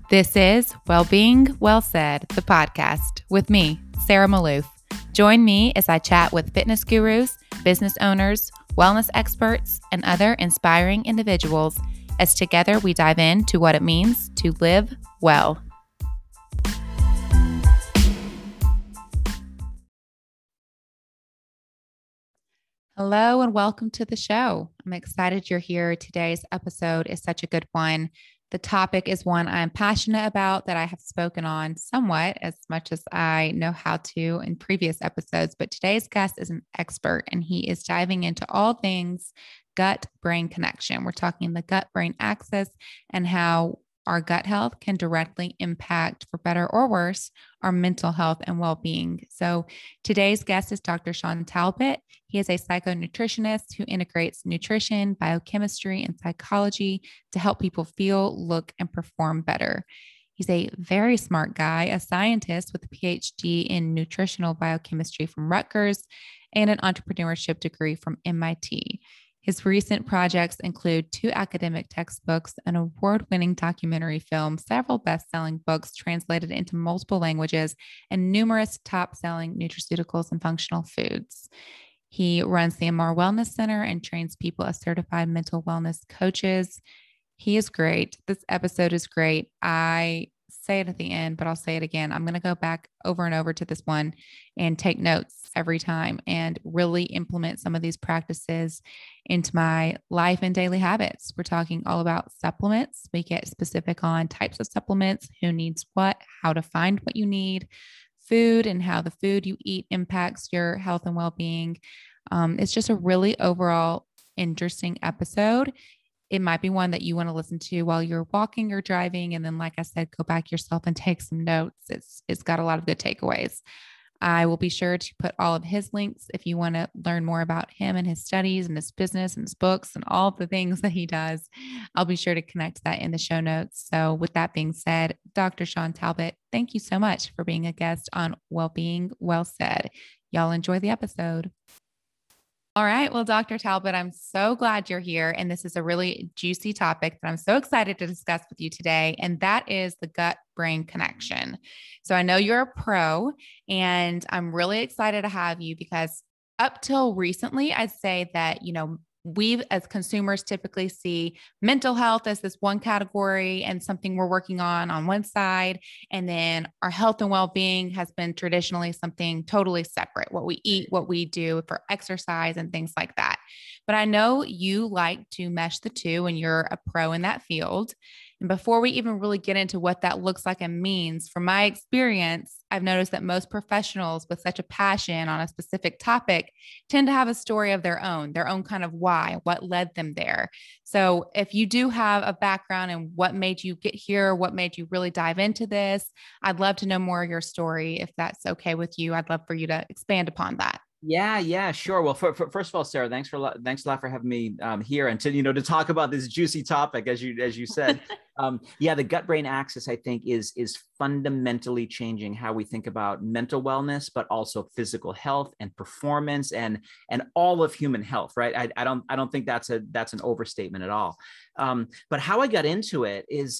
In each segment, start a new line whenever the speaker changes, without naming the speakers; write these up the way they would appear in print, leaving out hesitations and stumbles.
This is Wellbeing Well Said, the podcast with me, Sarah Maloof. Join me as I chat with fitness gurus, business owners, wellness experts, and other inspiring individuals as together we dive into what it means to live well. Hello and welcome to the show. I'm excited you're here. Today's episode is such a good one. The topic is one I'm passionate about that I have spoken on somewhat as much as I know how to in previous episodes, but today's guest is an expert and he is diving into all things gut-brain connection. We're talking the gut-brain axis and how our gut health can directly impact, for better or worse, our mental health and well-being. So today's guest is Dr. Shawn Talbot. He is a psychonutritionist who integrates nutrition, biochemistry, and psychology to help people feel, look, and perform better. He's a very smart guy, a scientist with a PhD in nutritional biochemistry from Rutgers and an entrepreneurship degree from MIT. His recent projects include 2 academic textbooks, an award-winning documentary film, several best-selling books translated into multiple languages, and numerous top-selling nutraceuticals and functional foods. He runs the MR Wellness Center and trains people as certified mental wellness coaches. He is great. This episode is great. I say it at the end, but I'll say it again. I'm going to go back over and over to this one and take notes every time and really implement some of these practices into my life and daily habits. We're talking all about supplements. We get specific on types of supplements, who needs what, how to find what you need, food and how the food you eat impacts your health and well-being. It's just a really overall interesting episode. It might be one that you want to listen to while you're walking or driving. And then, like I said, go back yourself and take some notes. It's got a lot of good takeaways. I will be sure to put all of his links if you want to learn more about him and his studies and his business and his books and all of the things that he does. I'll be sure to connect that in the show notes. So with that being said, Dr. Shawn Talbot, thank you so much for being a guest on Wellbeing Well Said. Y'all enjoy the episode. All right. Well, Dr. Talbot, I'm so glad you're here. And this is a really juicy topic that I'm so excited to discuss with you today. And that is the gut-brain connection. So I know you're a pro, and I'm really excited to have you because up till recently, I'd say that, we as consumers typically see mental health as this one category and something we're working on one side. And then our health and well-being has been traditionally something totally separate, what we eat, what we do for exercise and things like that. But I know you like to mesh the two and you're a pro in that field. And before we even really get into what that looks like and means, from my experience, I've noticed that most professionals with such a passion on a specific topic tend to have a story of their own kind of why, what led them there. So if you do have a background in what made you get here, what made you really dive into this, I'd love to know more of your story. If that's okay with you, I'd love for you to expand upon that.
Yeah, sure. Well, first of all, Sarah, thanks a lot for having me here and to talk about this juicy topic, as you said. The gut-brain axis, I think, is fundamentally changing how we think about mental wellness, but also physical health and performance and all of human health. Right? I don't think that's an overstatement at all. But how I got into it is.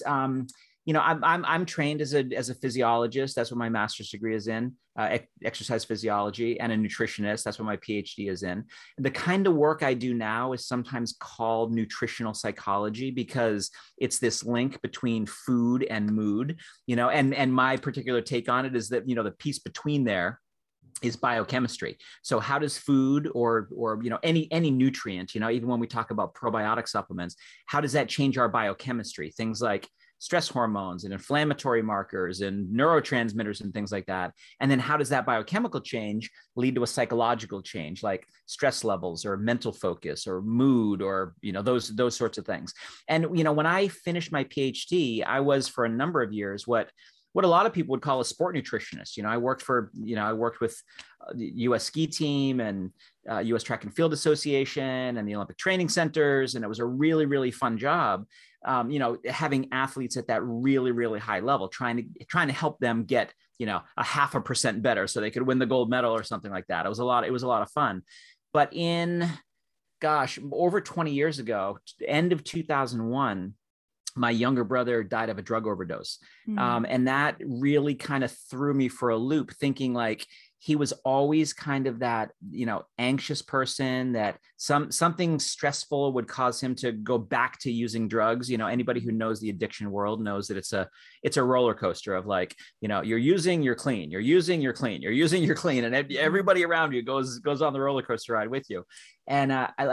I'm trained as a physiologist. That's what my master's degree is in, exercise physiology, and a nutritionist. That's what my PhD is in. The kind of work I do now is sometimes called nutritional psychology because it's this link between food and mood, and my particular take on it is that, the piece between there is biochemistry. So how does food or any nutrient, even when we talk about probiotic supplements, how does that change our biochemistry? Things like stress hormones and inflammatory markers and neurotransmitters and things like that. And then how does that biochemical change lead to a psychological change, like stress levels or mental focus or mood or, those sorts of things. And, when I finished my PhD, I was for a number of years what a lot of people would call a sport nutritionist. I worked with the U.S. ski team and U.S. Track and Field Association and the Olympic training centers. And it was a really, really fun job. Having athletes at that really, really high level, trying to help them get, a 0.5% better so they could win the gold medal or something like that. It was a lot of fun. But over 20 years ago, end of 2001, my younger brother died of a drug overdose.
Mm.
And that really kind of threw me for a loop, thinking like he was always kind of that, anxious person, that something stressful would cause him to go back to using drugs. Anybody who knows the addiction world knows that it's a roller coaster of like, you're using, you're clean, you're using, you're clean, you're using, you're clean. And everybody around you goes on the roller coaster ride with you. And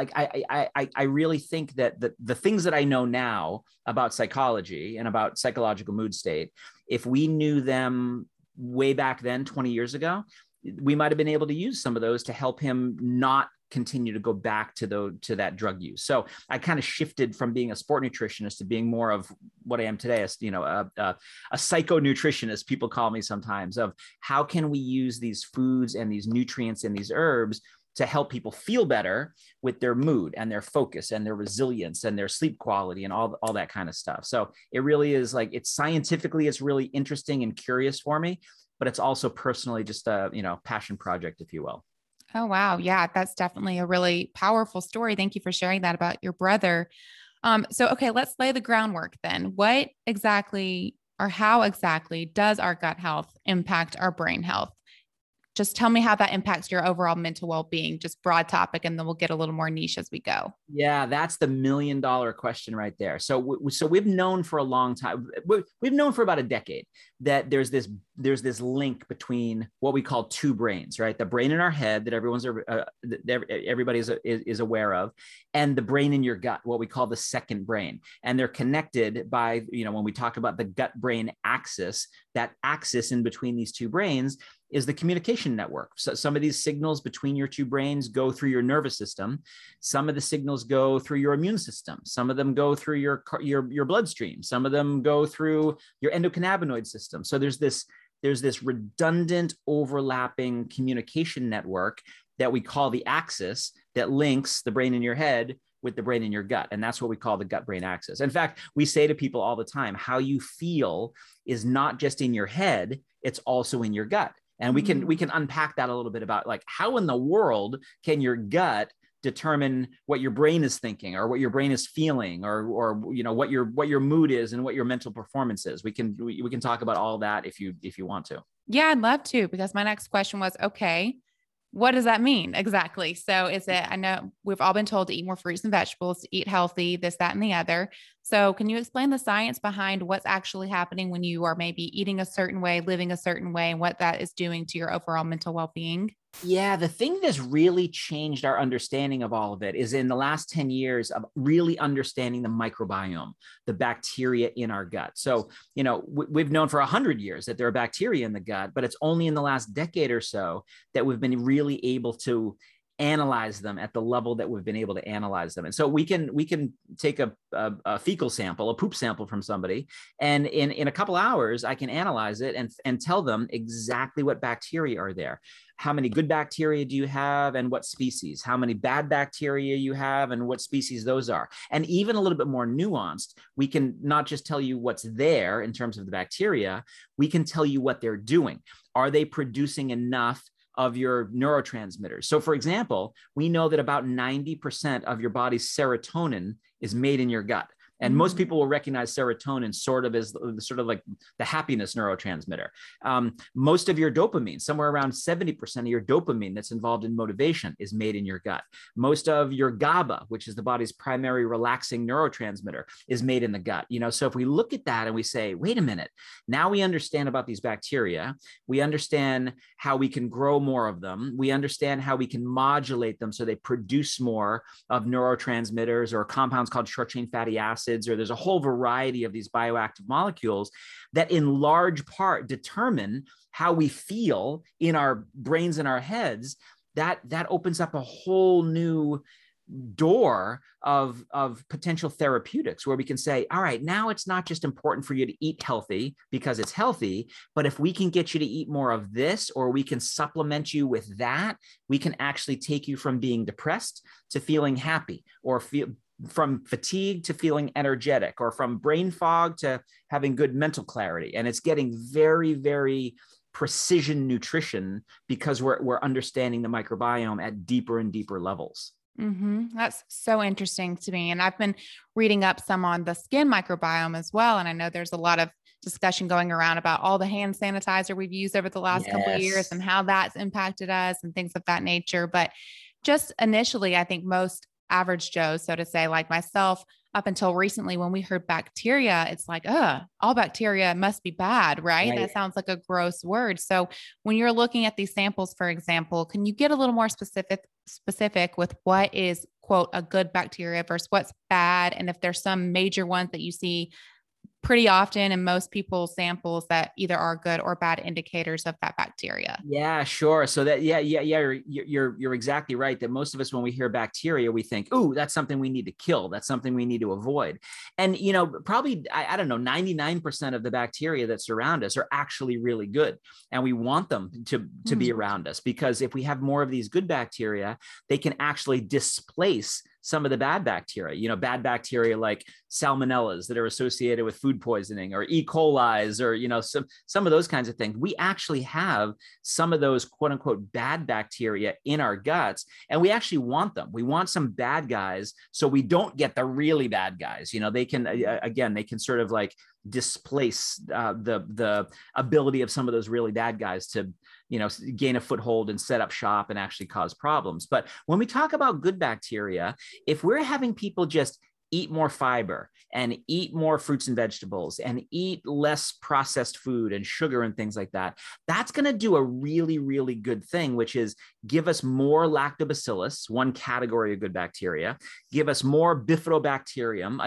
I really think that the things that I know now about psychology and about psychological mood state, if we knew them way back then, 20 years ago, we might have been able to use some of those to help him not continue to go back to that drug use. So I kind of shifted from being a sport nutritionist to being more of what I am today, as a psycho nutritionist, people call me sometimes, of how can we use these foods and these nutrients and these herbs to help people feel better with their mood and their focus and their resilience and their sleep quality and all that kind of stuff. So it really is like, it's scientifically, it's really interesting and curious for me, but it's also personally just a, passion project, if you will.
Oh, wow. Yeah, that's definitely a really powerful story. Thank you for sharing that about your brother. Okay, let's lay the groundwork then. What exactly or how exactly does our gut health impact our brain health? Just tell me how that impacts your overall mental well-being, just broad topic, and then we'll get a little more niche as we go.
Yeah, that's the $1 million question right there. So we've known for a long time, we've known for about a decade that there's this link between what we call two brains, right? The brain in our head that everybody is aware of, and the brain in your gut, what we call the second brain. And they're connected by, when we talk about the gut-brain axis, that axis in between these two brains is the communication network. So some of these signals between your two brains go through your nervous system. Some of the signals go through your immune system. Some of them go through your bloodstream. Some of them go through your endocannabinoid system. So there's this redundant overlapping communication network that we call the axis that links the brain in your head with the brain in your gut. And that's what we call the gut-brain axis. In fact, we say to people all the time, how you feel is not just in your head, it's also in your gut. And we can unpack that a little bit about like, how in the world can your gut determine what your brain is thinking or what your brain is feeling or what your mood is and what your mental performance is. We can talk about all that if you want to.
Yeah, I'd love to, because my next question was, okay, what does that mean exactly? So I know we've all been told to eat more fruits and vegetables, to eat healthy, this, that, and the other. So can you explain the science behind what's actually happening when you are maybe eating a certain way, living a certain way, and what that is doing to your overall mental well-being?
Yeah, the thing that's really changed our understanding of all of it is in the last 10 years of really understanding the microbiome, the bacteria in our gut. So, we've known for 100 years that there are bacteria in the gut, but it's only in the last decade or so that we've been really able to analyze them at the level that we've been able to analyze them. And so we can take a fecal sample, a poop sample from somebody, and in a couple hours, I can analyze it and tell them exactly what bacteria are there. How many good bacteria do you have and what species? How many bad bacteria you have and what species those are? And even a little bit more nuanced, we can not just tell you what's there in terms of the bacteria, we can tell you what they're doing. Are they producing enough of your neurotransmitters? So for example, we know that about 90% of your body's serotonin is made in your gut. And most people will recognize serotonin sort of like the happiness neurotransmitter. Most of your dopamine, somewhere around 70% of your dopamine that's involved in motivation, is made in your gut. Most of your GABA, which is the body's primary relaxing neurotransmitter, is made in the gut. So if we look at that and we say, wait a minute, now we understand about these bacteria, we understand how we can grow more of them, we understand how we can modulate them so they produce more of neurotransmitters or compounds called short-chain fatty acids, or there's a whole variety of these bioactive molecules that in large part determine how we feel in our brains and our heads. That opens up a whole new door of potential therapeutics where we can say, all right, now it's not just important for you to eat healthy because it's healthy, but if we can get you to eat more of this, or we can supplement you with that, we can actually take you from being depressed to feeling happy, or from fatigue to feeling energetic, or from brain fog to having good mental clarity. And it's getting very, very precision nutrition because we're understanding the microbiome at deeper and deeper levels.
That's so interesting to me. And I've been reading up some on the skin microbiome as well. And I know there's a lot of discussion going around about all the hand sanitizer we've used over the last couple of years
Yes.
and how that's impacted us and things of that nature. But just initially, I think most average Joes, so to say, like myself, up until recently, when we heard bacteria, it's like, all bacteria must be bad, right?
Right.
That sounds like a gross word. So when you're looking at these samples, for example, can you get a little more specific with what is quote a good bacteria versus what's bad? And if there's some major ones that you see pretty often in most people's samples that either are good or bad indicators of that bacteria.
Yeah, sure. So that, yeah, you're exactly right. That most of us, when we hear bacteria, we think, "Ooh, that's something we need to kill. That's something we need to avoid." And probably I don't know, 99% of the bacteria that surround us are actually really good, and we want them to be around us, because if we have more of these good bacteria, they can actually displace some of the bad bacteria, bad bacteria like salmonellas that are associated with food poisoning, or E. coli's, or, some of those kinds of things. We actually have some of those quote unquote bad bacteria in our guts, and we actually want them. We want some bad guys so we don't get the really bad guys. They can, again, they can sort of like displace the ability of some of those really bad guys to gain a foothold and set up shop and actually cause problems. But when we talk about good bacteria, if we're having people just eat more fiber and eat more fruits and vegetables and eat less processed food and sugar and things like that, that's going to do a really, really good thing, which is give us more lactobacillus, one category of good bacteria, give us more bifidobacterium,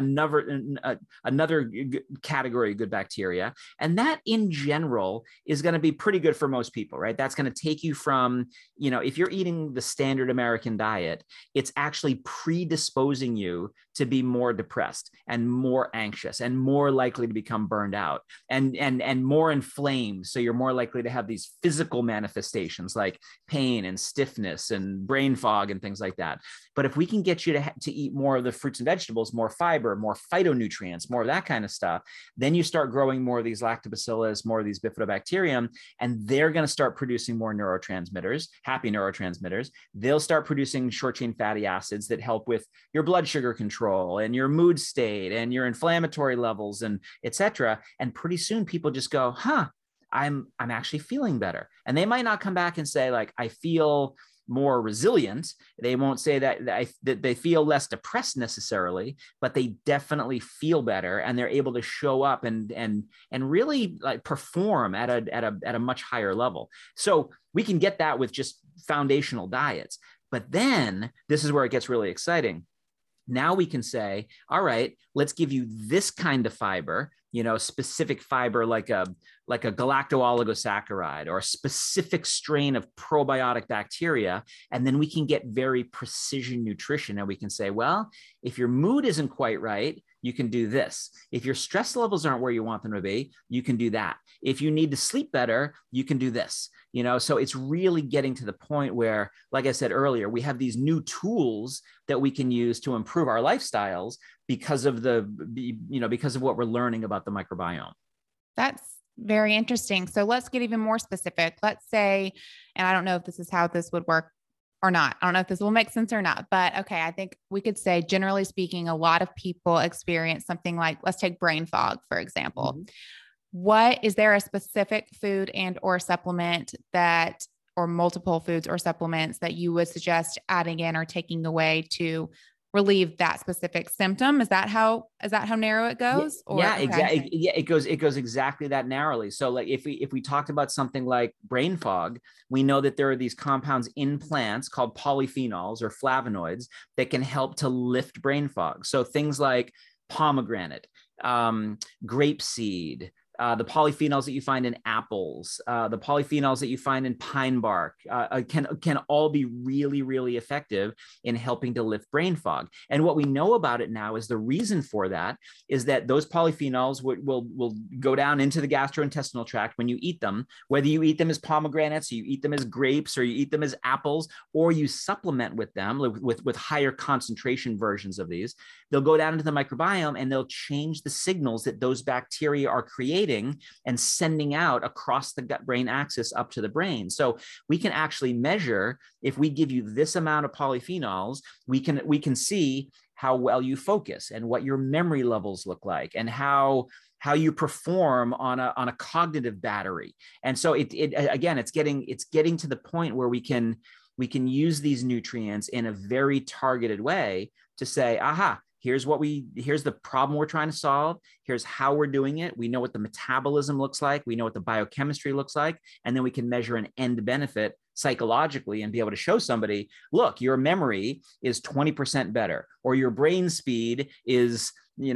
another category of good bacteria. And that in general is going to be pretty good for most people, right? That's going to take you from, if you're eating the standard American diet, it's actually predisposing you to be more depressed and more anxious and more likely to become burned out and more inflamed. So you're more likely to have these physical manifestations like pain and stiffness and brain fog and things like that. But if we can get you to eat more of the fruits and vegetables, more fiber, more phytonutrients, more of that kind of stuff, then you start growing more of these lactobacillus, more of these bifidobacterium, and they're going to start producing more neurotransmitters, happy neurotransmitters. They'll start producing short chain fatty acids that help with your blood sugar control and your mood state and your inflammatory levels and et cetera. And pretty soon people just go, I'm actually feeling better. And they might not come back and say like, I feel more resilient. They won't say that they feel less depressed necessarily, but they definitely feel better, and they're able to show up and really like perform at a much higher level. So we can get that with just foundational diets. But then this is where it gets really exciting. Now we can say, all right, let's give you this kind of fiber, specific fiber like a galacto-oligosaccharide or a specific strain of probiotic bacteria. And then we can get very precision nutrition. And we can say, well, if your mood isn't quite right, you can do this. If your stress levels aren't where you want them to be, you can do that. If you need to sleep better, you can do this. So it's really getting to the point where, like I said earlier, we have these new tools that we can use to improve our lifestyles because of what we're learning about the microbiome.
That's very interesting. So let's get even more specific. Let's say, and I don't know if this is how this would work or not. I don't know if this will make sense or not, but okay. I think we could say, generally speaking, a lot of people experience something like, let's take brain fog, for example. Mm-hmm. What is there a specific food and or supplement or multiple foods or supplements that you would suggest adding in or taking away to relieve that specific symptom? Is that how narrow it goes?
Exactly. Yeah, it goes exactly that narrowly. So like if we talked about something like brain fog, we know that there are these compounds in plants called polyphenols or flavonoids that can help to lift brain fog. So things like pomegranate, grapeseed, the polyphenols that you find in apples, the polyphenols that you find in pine bark can all be really, really effective in helping to lift brain fog. And what we know about it now is the reason for that is that those polyphenols will go down into the gastrointestinal tract when you eat them, whether you eat them as pomegranates, or you eat them as grapes, or you eat them as apples, or you supplement with them with higher concentration versions of these. They'll go down into the microbiome and they'll change the signals that those bacteria are creating creating and sending out across the gut-brain axis up to the brain. So we can actually measure, if we give you this amount of polyphenols, we can see how well you focus and what your memory levels look like and how you perform on a cognitive battery. And so again, it's getting to the point where we can use these nutrients in a very targeted way to say, aha, here's the problem we're trying to solve. Here's how we're doing it. We know what the metabolism looks like. We know what the biochemistry looks like. And then we can measure an end benefit psychologically and be able to show somebody, look, your memory is 20% better, or your brain speed is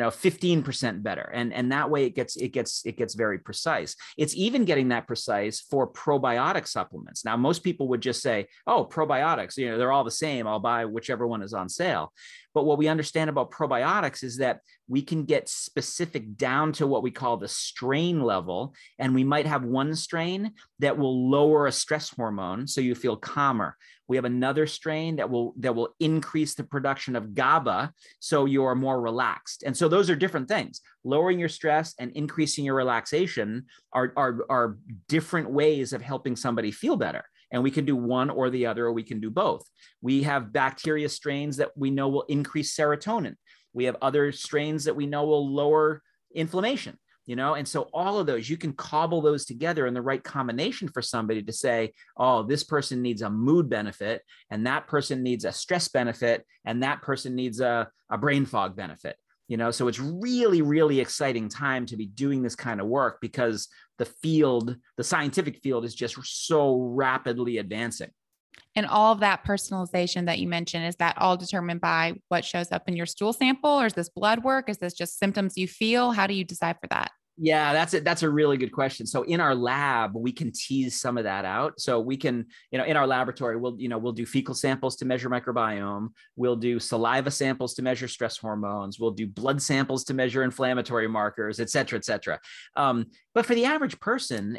15% better. And that way it gets very precise. It's even getting that precise for probiotic supplements. Now, most people would just say, oh, probiotics, they're all the same. I'll buy whichever one is on sale. But what we understand about probiotics is that we can get specific down to what we call the strain level. And we might have one strain that will lower a stress hormone, so you feel calmer. We have another strain that will increase the production of GABA, so you're more relaxed. And so those are different things. Lowering your stress and increasing your relaxation are different ways of helping somebody feel better. And we can do one or the other, or we can do both. We have bacteria strains that we know will increase serotonin. We have other strains that we know will lower inflammation. And so all of those, you can cobble those together in the right combination for somebody to say, oh, this person needs a mood benefit, and that person needs a stress benefit, and that person needs a brain fog benefit. So it's really, really exciting time to be doing this kind of work, because the scientific field is just so rapidly advancing.
And all of that personalization that you mentioned, is that all determined by what shows up in your stool sample, or is this blood work? Is this just symptoms you feel? How do you decide for that?
Yeah, that's it. That's a really good question. So in our lab, we can tease some of that out. So we can, in our laboratory, we'll do fecal samples to measure microbiome. We'll do saliva samples to measure stress hormones. We'll do blood samples to measure inflammatory markers, et cetera, et cetera. But for the average person,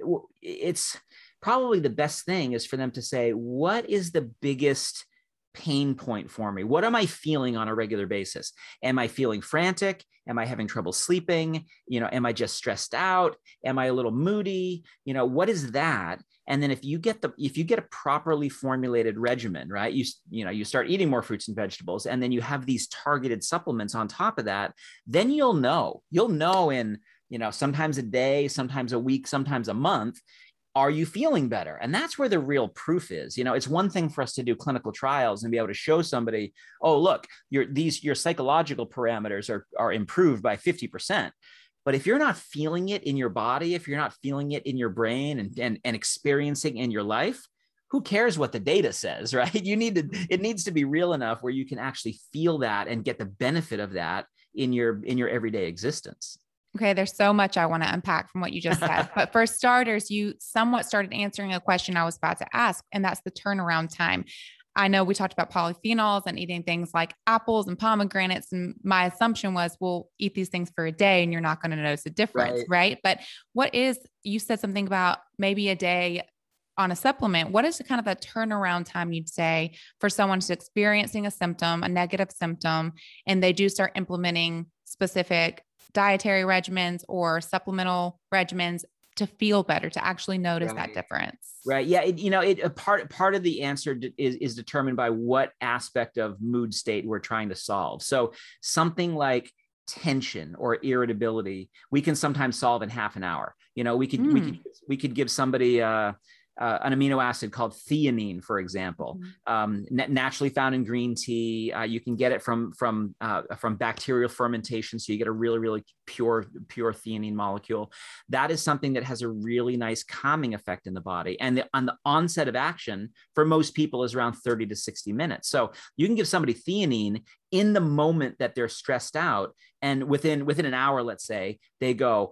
it's probably the best thing is for them to say, what is the biggest pain point for me? What am I feeling on a regular basis? Am I feeling frantic? Am I having trouble sleeping? Am I just stressed out? Am I a little moody? What is that? And then if you get a properly formulated regimen, right? You start eating more fruits and vegetables, and then you have these targeted supplements on top of that, then you'll know in, sometimes a day, sometimes a week, sometimes a month, are you feeling better? And that's where the real proof is. It's one thing for us to do clinical trials and be able to show somebody, oh, look, your psychological parameters are improved by 50%. But if you're not feeling it in your body, if you're not feeling it in your brain and experiencing in your life, who cares what the data says, right? It needs to be real enough where you can actually feel that and get the benefit of that in your everyday existence.
Okay, there's so much I want to unpack from what you just said. But for starters, you somewhat started answering a question I was about to ask, and that's the turnaround time. I know we talked about polyphenols and eating things like apples and pomegranates. And my assumption was, we'll eat these things for a day and you're not going to notice a difference, right? But you said something about maybe a day on a supplement. What is kind of the turnaround time you'd say for someone who's experiencing a symptom, a negative symptom, and they do start implementing specific dietary regimens or supplemental regimens to feel better, to actually notice that difference?
Right. Yeah. Part of the answer is determined by what aspect of mood state we're trying to solve. So something like tension or irritability, we can sometimes solve in half an hour. We could give somebody an amino acid called theanine, for example, naturally found in green tea. You can get it from bacterial fermentation, so you get a really, really pure theanine molecule. That is something that has a really nice calming effect in the body. And on the onset of action for most people is around 30 to 60 minutes. So you can give somebody theanine in the moment that they're stressed out, and within an hour, let's say, they go,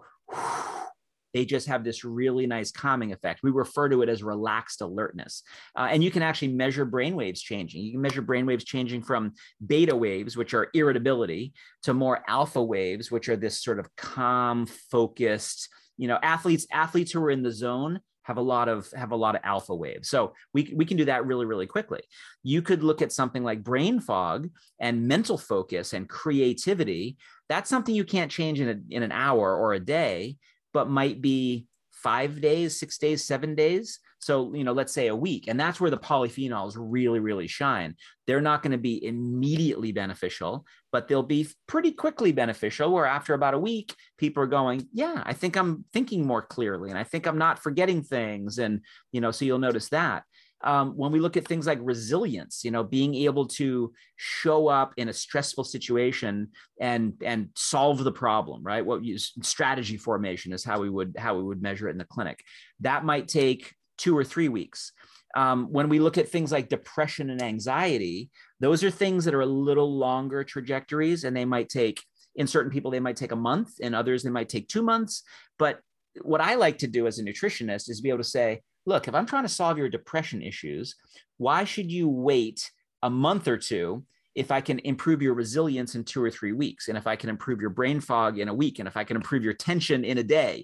they just have this really nice calming effect. We refer to it as relaxed alertness. And you can actually measure brainwaves changing. You can measure brainwaves changing from beta waves, which are irritability, to more alpha waves, which are this sort of calm, focused, athletes who are in the zone have a lot of alpha waves. So we can do that really, really quickly. You could look at something like brain fog and mental focus and creativity. That's something you can't change in an hour or a day, but might be 5 days, 6 days, 7 days. So, let's say a week. And that's where the polyphenols really, really shine. They're not going to be immediately beneficial, but they'll be pretty quickly beneficial, where after about a week, people are going, yeah, I think I'm thinking more clearly, and I think I'm not forgetting things. And, so you'll notice that. When we look at things like resilience, being able to show up in a stressful situation and solve the problem, right? Strategy formation is how we would measure it in the clinic. That might take 2 or 3 weeks. When we look at things like depression and anxiety, those are things that are a little longer trajectories, and they might take, in certain people, they might take a month, and others, they might take 2 months. But what I like to do as a nutritionist is be able to say, look, if I'm trying to solve your depression issues, why should you wait a month or two if I can improve your resilience in 2 or 3 weeks? And if I can improve your brain fog in a week, and if I can improve your tension in a day,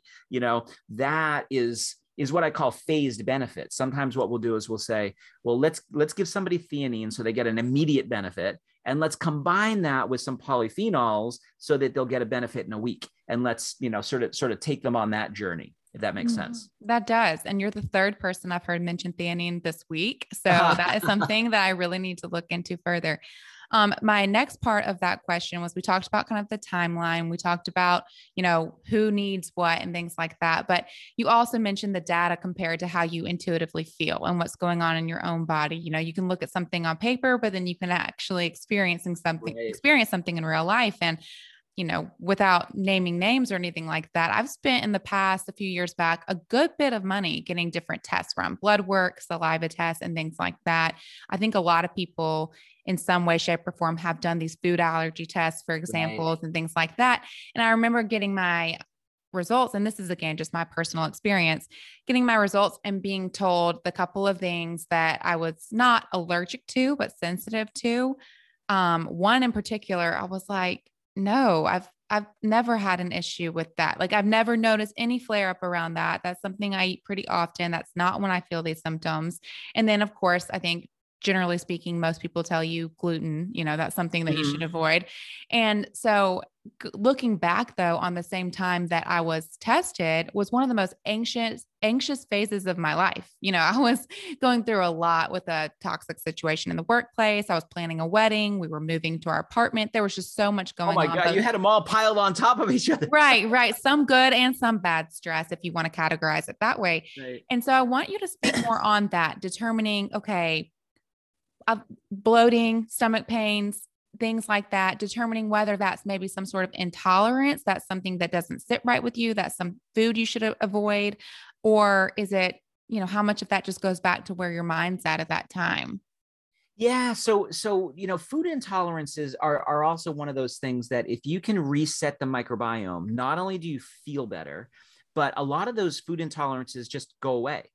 that is what I call phased benefit. Sometimes what we'll do is we'll say, well, let's give somebody theanine so they get an immediate benefit, and let's combine that with some polyphenols so that they'll get a benefit in a week. And let's, sort of take them on that journey, if that makes sense.
That does. And you're the third person I've heard mention theanine this week. So that is something that I really need to look into further. My next part of that question was, we talked about kind of the timeline. We talked about, who needs what and things like that. But you also mentioned the data compared to how you intuitively feel and what's going on in your own body. You can look at something on paper, but then you can actually experience something in real life. And without naming names or anything like that, I've spent in the past, a few years back, a good bit of money getting different tests from blood work, saliva tests, and things like that. I think a lot of people in some way, shape, or form have done these food allergy tests, for examples, and things like that. And I remember getting my results, and this is, again, just my personal experience, getting my results and being told the couple of things that I was not allergic to, but sensitive to. One in particular, I was like, no, I've never had an issue with that. Like, I've never noticed any flare up around that. That's something I eat pretty often. That's not when I feel these symptoms. And then, of course, I think generally speaking, most people tell you gluten, that's something that you should avoid. And so looking back, though, on the same time that I was tested, was one of the most anxious phases of my life. I was going through a lot with a toxic situation in the workplace. I was planning a wedding. We were moving to our apartment. There was just so much going on.
Oh my God. You had them all piled on top of each other.
Right. Some good and some bad stress, if you want to categorize it that way.
Right.
And so I want you to speak more on that, determining, okay, bloating, stomach pains, things like that, determining whether that's maybe some sort of intolerance, that's something that doesn't sit right with you, that's some food you should avoid, or is it, how much of that just goes back to where your mind's at that time?
Yeah. So, food intolerances are also one of those things that if you can reset the microbiome, not only do you feel better, but a lot of those food intolerances just go away.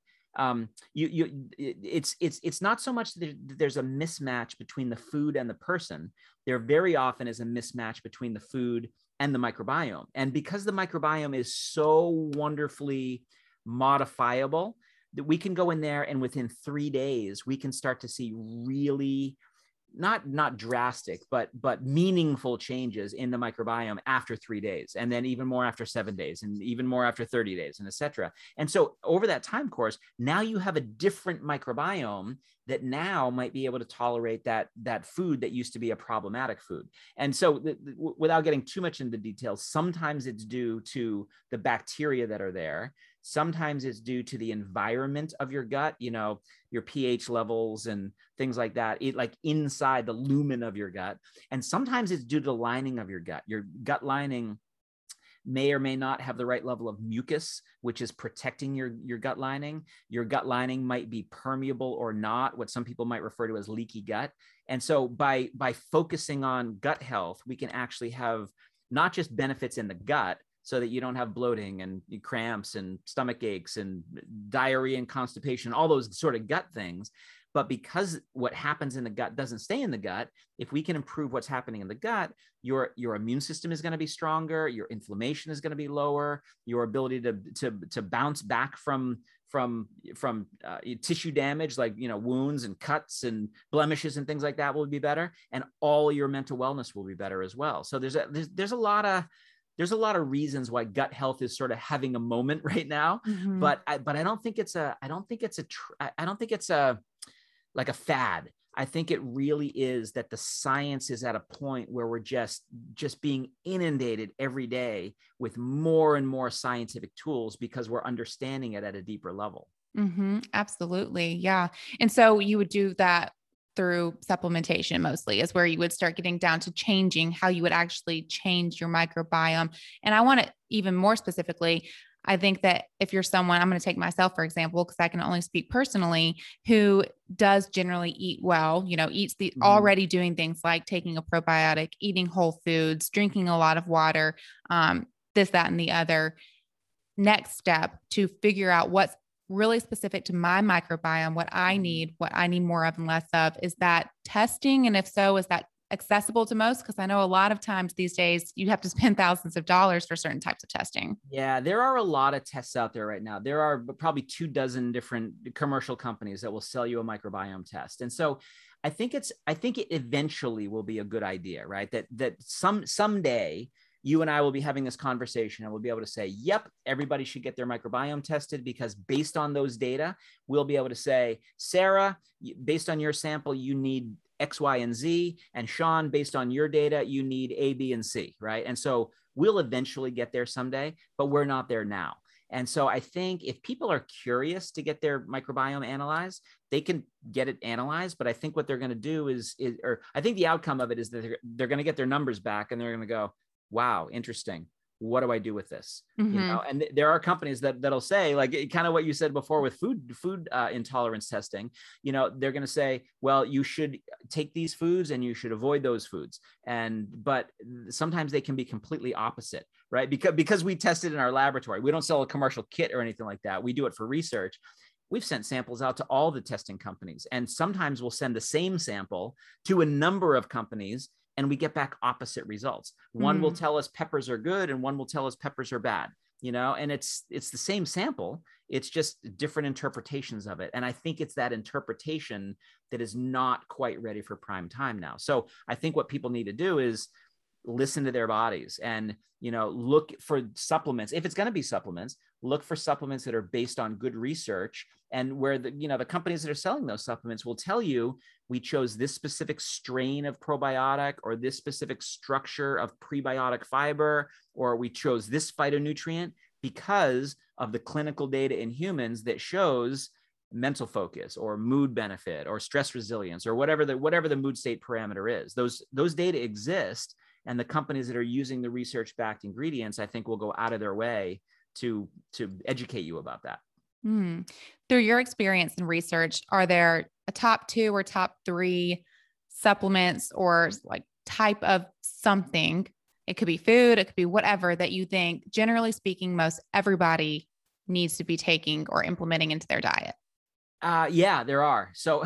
It's not so much that there's a mismatch between the food and the person. There very often is a mismatch between the food and the microbiome. And because the microbiome is so wonderfully modifiable, that we can go in there and within 3 days, we can start to see really not drastic, but meaningful changes in the microbiome after 3 days, and then even more after 7 days, and even more after 30 days, and et cetera. And so over that time course, now you have a different microbiome that now might be able to tolerate that food that used to be a problematic food. And so without getting too much into details, sometimes it's due to the bacteria that are there. Sometimes it's due to the environment of your gut, your pH levels and things like that, like inside the lumen of your gut. And sometimes it's due to the lining of your gut. Your gut lining may or may not have the right level of mucus, which is protecting your gut lining. Your gut lining might be permeable or not, what some people might refer to as leaky gut. And so by focusing on gut health, we can actually have not just benefits in the gut, so that you don't have bloating and cramps and stomach aches and diarrhea and constipation, all those sort of gut things. But because what happens in the gut doesn't stay in the gut, if we can improve what's happening in the gut, your immune system is going to be stronger, your inflammation is going to be lower, your ability to bounce back from tissue damage, like wounds and cuts and blemishes and things like that, will be better, and all your mental wellness will be better as well. So there's a lot of there's a lot of reasons why gut health is sort of having a moment right now.
Mm-hmm.
But I don't think it's a like a fad. I think it really is that the science is at a point where we're just being inundated every day with more and more scientific tools because we're understanding it at a deeper level.
Mm-hmm. Absolutely. Yeah. And so you would do that through supplementation mostly is where you would start getting down to changing how you would actually change your microbiome. And I want to even more specifically, I think that if you're someone, I'm going to take myself, for example, because I can only speak personally, who does generally eat well, eats the already doing things like taking a probiotic, eating whole foods, drinking a lot of water, this, that, and the other. Next step to figure out what's really specific to my microbiome, what I need more of and less of, is that testing. And if so, is that accessible to most? Because I know a lot of times these days you have to spend thousands of dollars for certain types of testing.
Yeah, there are a lot of tests out there right now. There are probably 24 different commercial companies that will sell you a microbiome test. And so I think it eventually will be a good idea, right? That someday you and I will be having this conversation and we'll be able to say, yep, everybody should get their microbiome tested, because based on those data, we'll be able to say, Sarah, based on your sample, you need X, Y, and Z. And Sean, based on your data, you need A, B, and C, right? And so we'll eventually get there someday, but we're not there now. And so I think if people are curious to get their microbiome analyzed, they can get it analyzed. But I think what they're going to do or I think the outcome of it is that they're going to get their numbers back and they're going to go, wow, interesting. What do I do with this?
Mm-hmm.
And there are companies that'll say, like, kind of what you said before with food intolerance testing, they're going to say, well, you should take these foods and you should avoid those foods. But sometimes they can be completely opposite, right? Because we test it in our laboratory. We don't sell a commercial kit or anything like that. We do it for research. We've sent samples out to all the testing companies, and sometimes we'll send the same sample to a number of companies, and we get back opposite results. One will tell us peppers are good and one will tell us peppers are bad, and it's the same sample. It's just different interpretations of it. And I think it's that interpretation that is not quite ready for prime time now. So I think what people need to do is listen to their bodies and, look for supplements. If it's going to be supplements, look for supplements that are based on good research, and where the companies that are selling those supplements will tell you, we chose this specific strain of probiotic or this specific structure of prebiotic fiber, or we chose this phytonutrient because of the clinical data in humans that shows mental focus or mood benefit or stress resilience or whatever the mood state parameter is. Those data exist, and the companies that are using the research-backed ingredients, I think, will go out of their way to educate you about that.
Through your experience and research, are there a top 2 or top 3 supplements or like type of something? It could be food, it could be whatever, that you think, generally speaking, most everybody needs to be taking or implementing into their diet.
Yeah, there are. So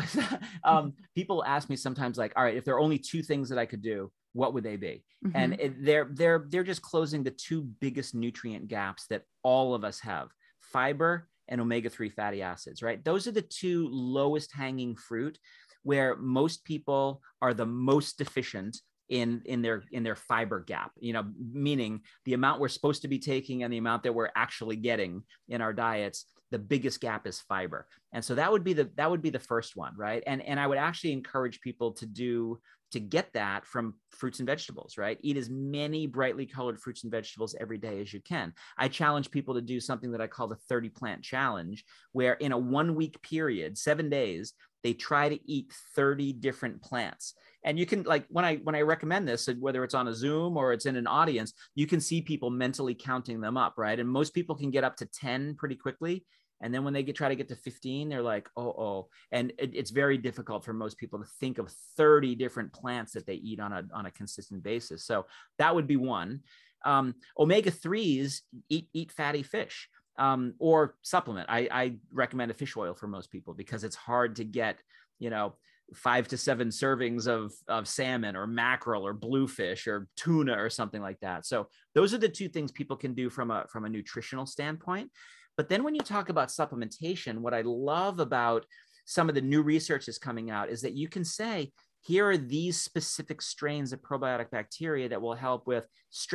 people ask me sometimes, like, all right, if there are only 2 things that I could do, what would they be? Mm-hmm. And they're just closing the 2 biggest nutrient gaps that all of us have: fiber and omega-3 fatty acids, right? Those are the 2 lowest hanging fruit where most people are the most deficient in their fiber gap, meaning the amount we're supposed to be taking and the amount that we're actually getting in our diets. The biggest gap is fiber. And so that would be the first one, right? And I would actually encourage people to get that from fruits and vegetables, right? Eat as many brightly colored fruits and vegetables every day as you can. I challenge people to do something that I call the 30 plant challenge, where in a 1-week period, 7 days, they try to eat 30 different plants. And you can, like, when I recommend this, whether it's on a Zoom or it's in an audience, you can see people mentally counting them up, right? And most people can get up to 10 pretty quickly. And then when they try to get to 15, they're like, oh. And it's very difficult for most people to think of 30 different plants that they eat on a consistent basis. So that would be one. Omega-3s, eat fatty fish, or supplement. I recommend a fish oil for most people because it's hard to get, 5 to 7 servings of salmon or mackerel or bluefish or tuna or something like that. So those are the 2 things people can do from a nutritional standpoint. But then when you talk about supplementation, what I love about some of the new research that's coming out is that you can say, here are these specific strains of probiotic bacteria that will help with stress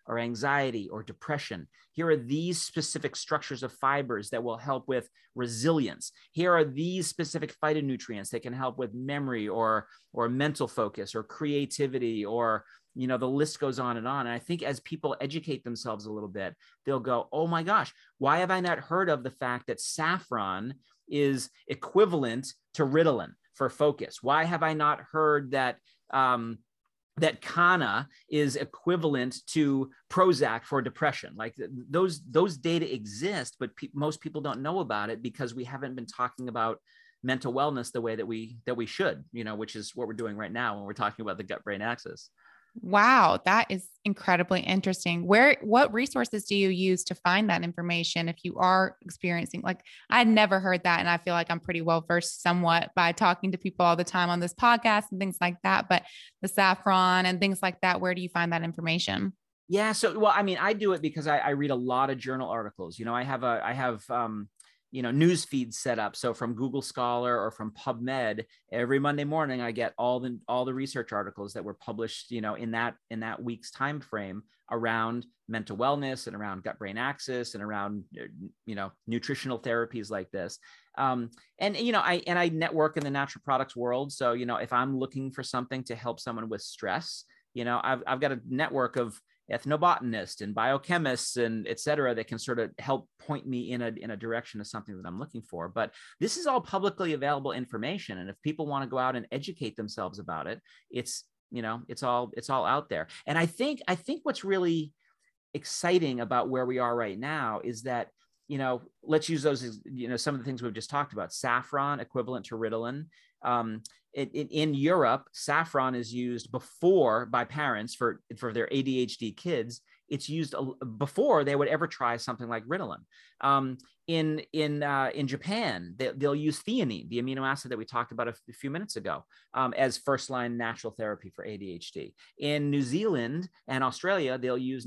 or anxiety or depression. Here are these specific structures of fibers that will help with resilience. Here are these specific phytonutrients that can help with memory or mental focus or creativity, or the list goes on and on. And I think as people educate themselves a little bit, they'll go, oh my gosh, why have I not heard of the fact that saffron is equivalent to Ritalin for focus? Why have I not heard that that Kanna is equivalent to Prozac for depression? Like those data exist, but most people don't know about it because we haven't been talking about mental wellness the way that we should, which is what we're doing right now when we're talking about the gut-brain axis.
Wow, that is incredibly interesting. What resources do you use to find that information if you are experiencing, like, I had never heard that. And I feel like I'm pretty well versed somewhat by talking to people all the time on this podcast and things like that, but the saffron and things like that, where do you find that information?
Yeah. So, well, I mean, I do it because I read a lot of journal articles. I have news feeds set up. So from Google Scholar or from PubMed, every Monday morning, I get all the research articles that were published, in that week's time frame around mental wellness and around gut-brain axis and around, nutritional therapies like this. I network in the natural products world. So, if I'm looking for something to help someone with stress, I've got a network of ethnobotanists and biochemists and et cetera that can sort of help point me in a direction of something that I'm looking for. But this is all publicly available information. And if people want to go out and educate themselves about it, it's all out there. And I think what's really exciting about where we are right now is that, let's use those as, some of the things we've just talked about. Saffron, equivalent to Ritalin. In Europe, saffron is used by parents for their ADHD kids. It's used before they would ever try something like Ritalin. In Japan, they'll use theanine, the amino acid that we talked about a few minutes ago, as first-line natural therapy for ADHD. In New Zealand and Australia, they'll use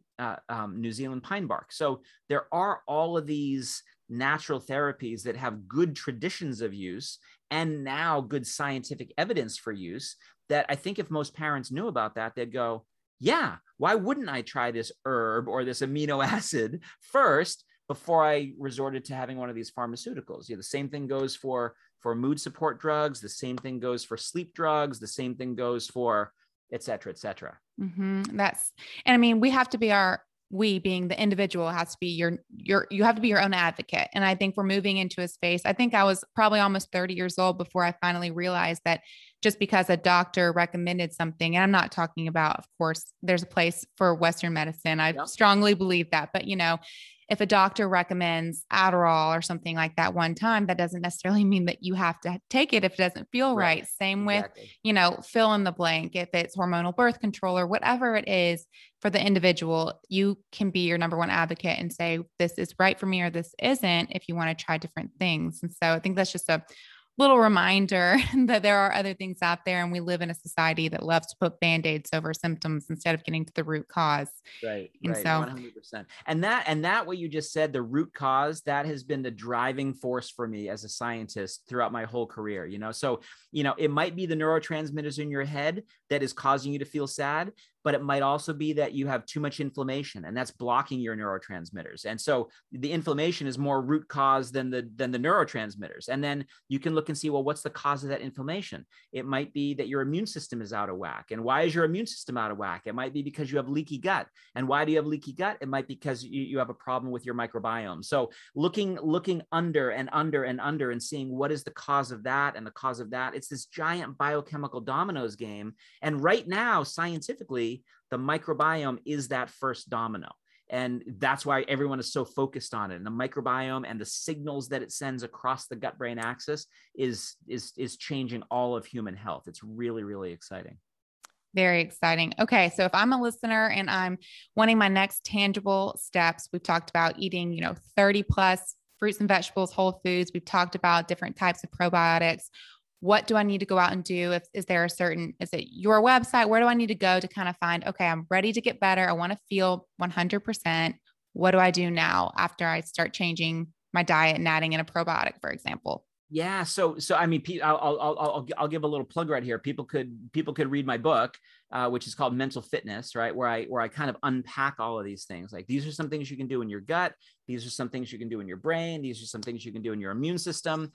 New Zealand pine bark. So there are all of these natural therapies that have good traditions of use and now good scientific evidence for use, that I think if most parents knew about that, they'd go, yeah, why wouldn't I try this herb or this amino acid first before I resorted to having one of these pharmaceuticals? The same thing goes for mood support drugs. The same thing goes for sleep drugs. The same thing goes for et cetera, et cetera.
Mm-hmm. And I mean, we being the individual has to be you have to be your own advocate. And I think we're moving into a space. I think I was probably almost 30 years old before I finally realized that just because a doctor recommended something, and I'm not talking about, of course, there's a place for Western medicine. I strongly believe that, but if a doctor recommends Adderall or something like that one time, that doesn't necessarily mean that you have to take it if it doesn't feel right. Same exactly. With, fill in the blank. If it's hormonal birth control or whatever it is for the individual, you can be your number one advocate and say, this is right for me or this isn't, if you want to try different things. And so I think that's just a little reminder that there are other things out there, and we live in a society that loves to put band-aids over symptoms instead of getting to the root cause.
Right. So 100%. And that what you just said, the root cause, that has been the driving force for me as a scientist throughout my whole career. So it might be the neurotransmitters in your head that is causing you to feel sad, but it might also be that you have too much inflammation and that's blocking your neurotransmitters. And so the inflammation is more root cause than the neurotransmitters. And then you can look and see, well, what's the cause of that inflammation? It might be that your immune system is out of whack. And why is your immune system out of whack? It might be because you have leaky gut. And why do you have leaky gut? It might be because you have a problem with your microbiome. So looking under and under and under and seeing what is the cause of that and the cause of that. It's this giant biochemical dominoes game. And right now, scientifically, the microbiome is that first domino. And that's why everyone is so focused on it. And the microbiome and the signals that it sends across the gut-brain axis is changing all of human health. It's really, really exciting.
Very exciting. Okay. So if I'm a listener and I'm wanting my next tangible steps, we've talked about eating, 30 plus fruits and vegetables, whole foods. We've talked about different types of probiotics. What do I need to go out and do? Is it your website? Where do I need to go to kind of find, okay, I'm ready to get better. I want to feel 100%. What do I do now after I start changing my diet and adding in a probiotic, for example?
Yeah. So I mean, I'll give a little plug right here. People could read my book, which is called Mental Fitness, right? Where I kind of unpack all of these things. Like, these are some things you can do in your gut. These are some things you can do in your brain. These are some things you can do in your immune system.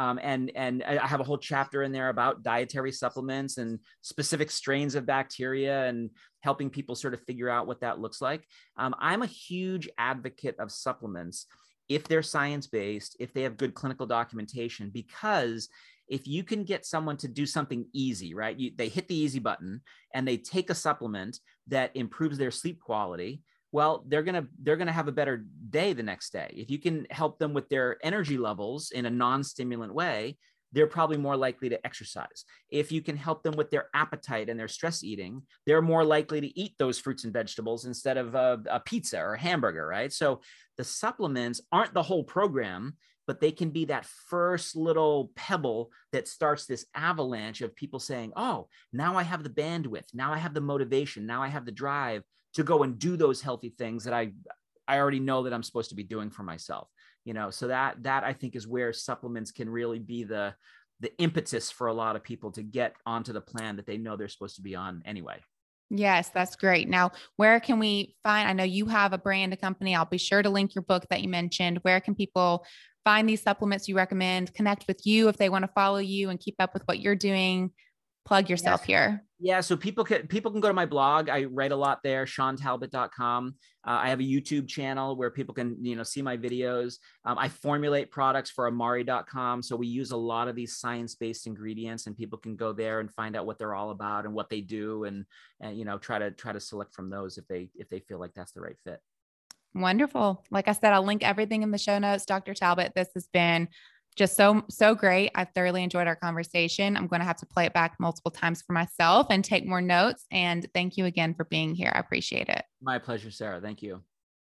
And I have a whole chapter in there about dietary supplements and specific strains of bacteria and helping people sort of figure out what that looks like. I'm a huge advocate of supplements if they're science-based, if they have good clinical documentation, because if you can get someone to do something easy, right? They hit the easy button and they take a supplement that improves their sleep quality. Well, they're gonna have a better day the next day. If you can help them with their energy levels in a non-stimulant way, they're probably more likely to exercise. If you can help them with their appetite and their stress eating, they're more likely to eat those fruits and vegetables instead of a pizza or a hamburger, right? So the supplements aren't the whole program, but they can be that first little pebble that starts this avalanche of people saying, oh, now I have the bandwidth, now I have the motivation, now I have the drive to go and do those healthy things that I already know that I'm supposed to be doing for myself. So that I think is where supplements can really be the impetus for a lot of people to get onto the plan that they know they're supposed to be on anyway.
Yes, that's great. Now, where can we find, I know you have a brand, a company. I'll be sure to link your book that you mentioned. Where can people find these supplements you recommend, connect with you if they want to follow you and keep up with what you're doing? Plug yourself here.
Yeah. So people can go to my blog. I write a lot there, SeanTalbot.com. I have a YouTube channel where people can, see my videos. I formulate products for Amari.com. So we use a lot of these science-based ingredients, and people can go there and find out what they're all about and what they do, and try to select from those if they feel like that's the right fit.
Wonderful. Like I said, I'll link everything in the show notes. Dr. Talbot, this has been just so great. I've thoroughly enjoyed our conversation. I'm going to have to play it back multiple times for myself and take more notes. And thank you again for being here. I appreciate it.
My pleasure, Sarah. Thank you.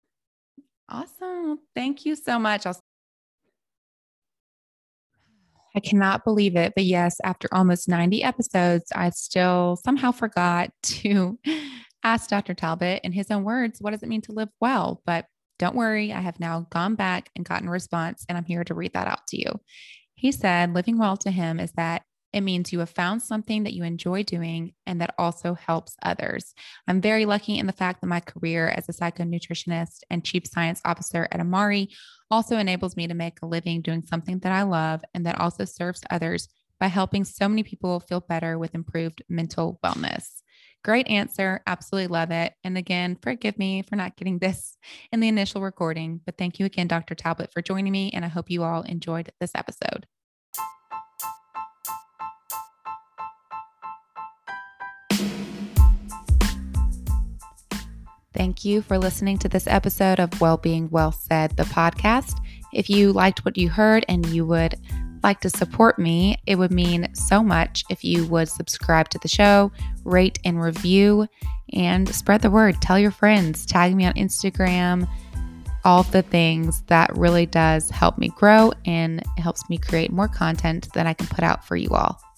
Awesome. Thank you so much. I cannot believe it, but yes, after almost 90 episodes, I still somehow forgot to ask Dr. Talbot in his own words, what does it mean to live well? But don't worry, I have now gone back and gotten a response, and I'm here to read that out to you. He said, living well to him is that it means you have found something that you enjoy doing and that also helps others. I'm very lucky in the fact that my career as a psychonutritionist and chief science officer at Amari also enables me to make a living doing something that I love and that also serves others by helping so many people feel better with improved mental wellness. Great answer. Absolutely love it. And again, forgive me for not getting this in the initial recording, but thank you again, Dr. Talbot, for joining me. And I hope you all enjoyed this episode. Thank you for listening to this episode of Wellbeing Well Said, the podcast. If you liked what you heard and you would like to support me, it would mean so much if you would subscribe to the show, rate and review, and spread the word. Tell your friends, tag me on Instagram, all the things. That really does help me grow and it helps me create more content that I can put out for you all.